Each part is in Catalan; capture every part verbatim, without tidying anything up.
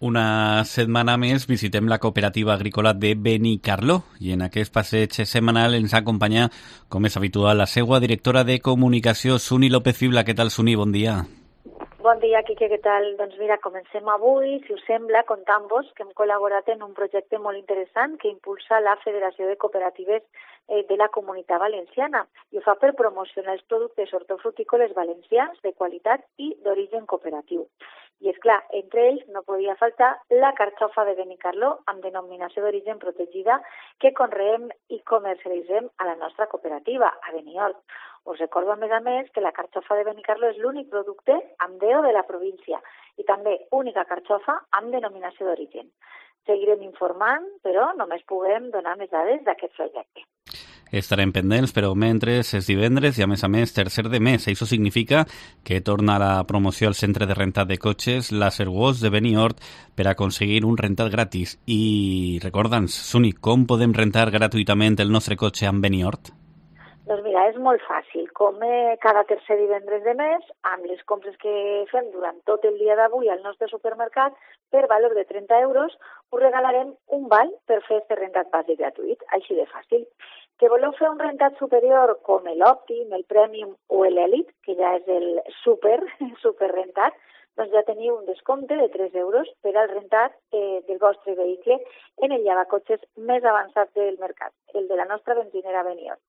Una setmana més visitem la cooperativa agrícola de Benicarló i en aquest passeig setmanal ens acompanya, com és habitual, la seva directora de comunicació, Suni López Fibla. Què tal, Suni? Bon dia. Bon dia, Quique, què tal? Doncs mira, comencem avui, si us sembla, contant-vos que hem col·laborat en un projecte molt interessant que impulsa la Federació de Cooperatives eh, de la Comunitat Valenciana i ho fa per promocionar els productes hortofrutícoles valencians de qualitat i d'origen cooperatiu. I és clar, entre ells no podia faltar la carxofa de Benicarló amb denominació d'origen protegida que conreem i comercialitzem a la nostra cooperativa, a Benihort. Us recordo, a més a més, que la carxofa de Benicarló és l'únic producte amb D O de la província i també única carxofa amb denominació d'origen. Seguirem informant, però només puguem donar més dades d'aquest projecte. Estarem pendents, però mentre és divendres i, a més a més, tercer de mes. Això significa que torna la promoció al centre de rentat de cotxes Laserwash de Benihort per aconseguir un rentat gratis. I recorda'ns, Suni, com podem rentar gratuïtament el nostre cotxe amb Benihort? Doncs mira, és molt fàcil. Com eh, cada tercer divendres de mes, amb les compres que fem durant tot el dia d'avui al nostre supermercat, per valor de trenta euros, us regalarem un val per fer este rentat bàsic gratuït, així de fàcil. Que voleu fer un rentat superior com l'Òptim, el Premium o l'Elite, que ja és el super, super rentat, doncs ja teniu un descompte de tres euros per al rentat eh, del vostre vehicle en el llavacotxes més avançat del mercat, el de la nostra benzinera Benihort.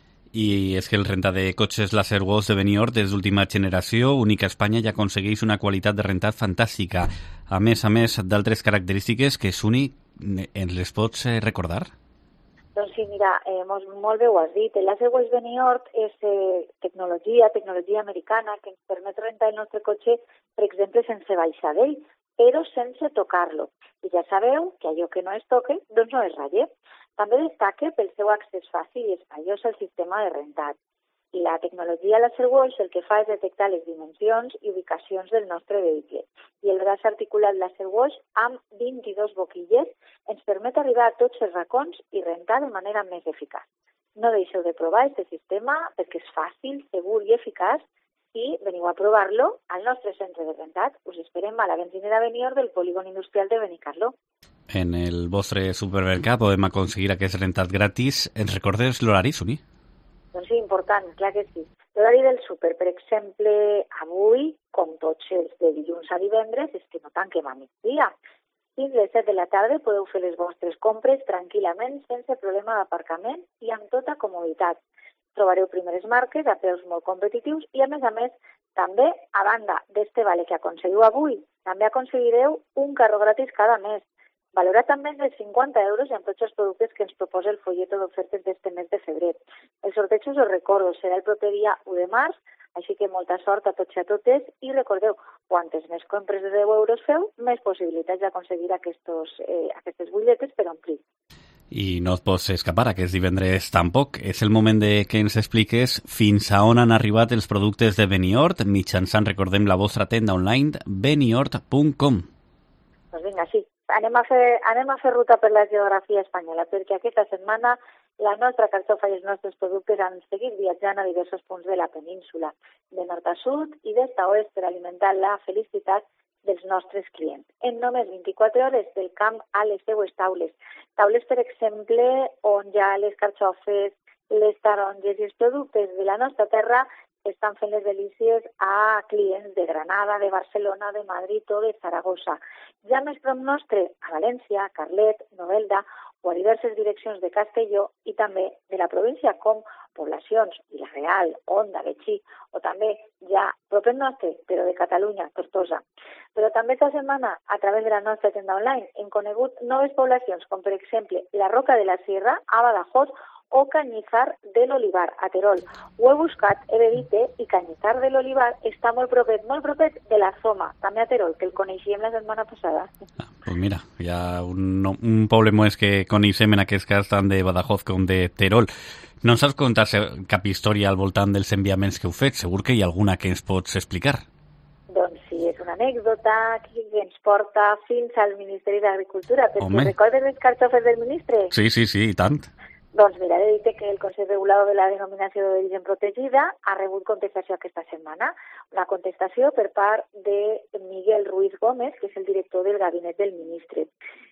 I és que el rentat de cotxes Laserwash de Benihort és d'última generació, única a Espanya, i aconsegueix una qualitat de rentat fantàstica. A més a més d'altres característiques que, Suni, ens les pots recordar? Doncs sí, mira, eh, molt, molt bé ho has dit. El Laserwash Benihort és eh, tecnologia, tecnologia americana, que ens permet rentar el nostre cotxe, per exemple, sense baixar d'ell, però sense tocar-lo. I ja sabeu que allò que no es toque, doncs no es ratlla. També destaca pel seu accés fàcil i espaiós al sistema de rentat. I la tecnologia Laserwash el que fa és detectar les dimensions i ubicacions del nostre vehicle. I el braç articulat Laserwash amb vint-i-dos boquilles ens permet arribar a tots els racons i rentar de manera més eficaç. No deixeu de provar aquest sistema perquè és fàcil, segur i eficaç i veniu a provar-lo al nostre centre de rentat. Us esperem a la benzinera Benihort del polígon industrial de Benicarló. En el vostre supermercat podem aconseguir aquest rentat gratis. Ens recordes l'horari, Suni? Doncs sí, important, clar que sí. L'horari del súper, per exemple, avui, com tots els de dilluns a divendres, és que no tanquem a migdia. Fins les set de la tarda podeu fer les vostres compres tranquil·lament, sense problema d'aparcament i amb tota comoditat. Trobareu primeres marques a preus molt competitius i, a més a més, també, a banda d'este vale que aconseguiu avui, també aconseguireu un carro gratis cada mes, valorat també de cinquanta euros en tots els productes que ens proposa el folleto d'ofertes d'este mes de febrer. El sorteig, us ho recordo, serà el proper dia u de març, així que molta sort a tots i a totes i recordeu, quantes més compres de deu euros feu, més possibilitats d'aconseguir aquestos, eh, aquestes butlletes per omplir. I no et pots escapar aquest divendres tampoc. És el moment de que ens expliques fins a on han arribat els productes de Benihort mitjançant, recordem, la vostra tenda online benihort punt com. Doncs vinga, sí. Anem a, fer, anem a fer ruta per la geografia espanyola, perquè aquesta setmana la nostra carxofa i els nostres productes han seguit viatjant a diversos punts de la península, de nord a sud i d'est a oest per alimentar la felicitat dels nostres clients. En només vint-i-quatre hores del camp a les seues taules. Taules, per exemple, on ja les carxofes, les taronges i els productes de la nostra terra estan fent les delícies a clients de Granada, de Barcelona, de Madrid o de Saragossa. Ja més prop nostre, a València, Carlet, Novelda o a diverses direccions de Castelló i també de la província com poblacions Vila-real, Onda, Betxí o també ja propet nostre, però de Catalunya, Tortosa. Però també esta setmana, a través de la nostra tenda online, hem conegut noves poblacions com per exemple la Roca de la Sierra, a Badajoz o Cañizar de l'Olivar, a Terol. Ho he buscat, he de dir i Cañizar de l'Olivar està molt propet, molt propet de la Zoma, també a Terol, que el coneixíem la setmana passada. Ah, pues mira, hi ha un, un poble més que coneixem en aquest cas tant de Badajoz com de Terol. No ens has contat cap història al voltant dels enviaments que heu fet? Segur que hi ha alguna que ens pots explicar. Doncs sí, és una anècdota que ens porta fins al Ministeri d'Agricultura, perquè Home. Recordes les carxofes del ministre? Sí, sí, sí, i tant. Doncs mira, he dit que el Consell Regulador de la Denominació d'Origen Protegida ha rebut contestació aquesta setmana. Una contestació per part de Miguel Ruiz Gómez, que és el director del gabinet del ministre.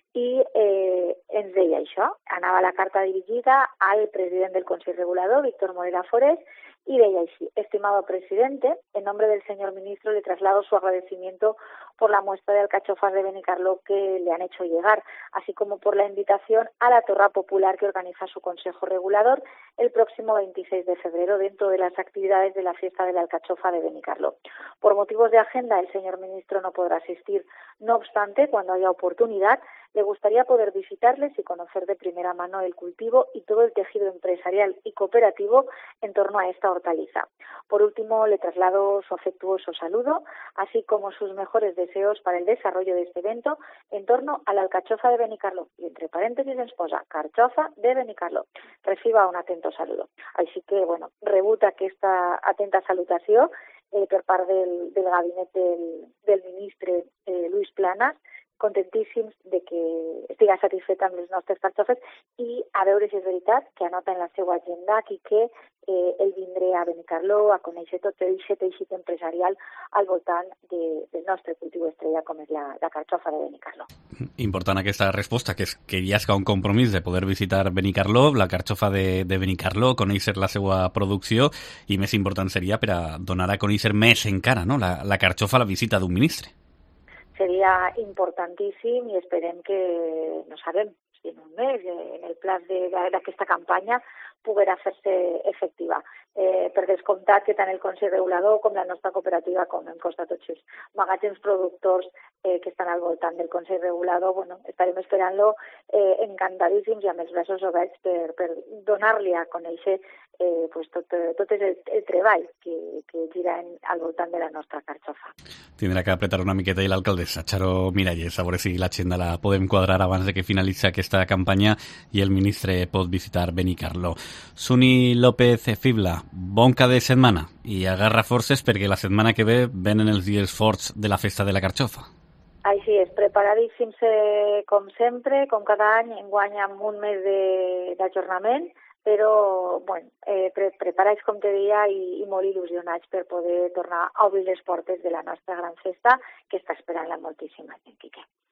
I eh, ens deia això. Anava la carta dirigida al president del Consell Regulador, Víctor Morera Forés, y deia així: estimado presidente, en nombre del señor ministro le traslado su agradecimiento por la muestra de alcachofas de Benicarló que le han hecho llegar, así como por la invitación a la torra popular que organiza su Consejo Regulador el próximo veintiséis de febrero dentro de las actividades de la fiesta de la alcachofa de Benicarló. Por motivos de agenda, el señor ministro no podrá asistir. No obstante, cuando haya oportunidad, le gustaría poder visitarles y conocer de primera mano el cultivo y todo el tejido empresarial y cooperativo en torno a esta hortaliza. Por último, le traslado su afectuoso saludo, así como sus mejores deseos para el desarrollo de este evento en torno a la alcachofa de Benicarló. Y entre paréntesis ens posa carchofa de Benicarló. Reciba un atento saludo. Així que, bueno, rebuta aquesta atenta salutació eh, per part del, del gabinet del, del ministre eh, Luis Planas, contentíssims de que estiga satisfet amb les nostres carxofes i a veure si és veritat que anota en la seva agenda i que eh, ell vindré a Benicarló a conèixer tot el teixit empresarial al voltant de, del nostre cultiu estrella com és la, la carxofa de Benicarló. Important aquesta resposta, que és que hi ha un compromís de poder visitar Benicarló, la carxofa de, de Benicarló, conèixer la seva producció i més important seria per a donar a conèixer més encara, no? la, la carxofa a la visita d'un ministre. Seria importantíssim i esperem que, no sabem, si en un mes, en el pla d'aquesta campanya, poderà fer-se efectiva. Eh, per descomptat que tant el Consell Regulador com la nostra cooperativa, com hem costat tots els magatzems productors eh, que estan al voltant del Consell Regulador, bueno, estarem esperant-lo eh, encantadíssims i amb els braços oberts per, per donar-li a conèixer eh, pues tot, tot el, el treball que, que gira en, al voltant de la nostra carxofa. Tindrà que apretar una miqueta i l'alcaldessa, Charo Miralles, a veure si l'agenda la podem quadrar abans de que finalitzi aquesta campanya i el ministre pot visitar Benicarló. Suni López Fibla, bon cap de setmana i agarra forces perquè la setmana que ve venen els dies forts de la festa de la carxofa. Així és, preparadíssims eh, com sempre, com cada any, enguany amb un mes d'ajornament, però bueno, eh, pre preparats, com te deia, i, i molt il·lusionats per poder tornar a obrir les portes de la nostra gran festa que està esperant-la moltíssima gent, Quique.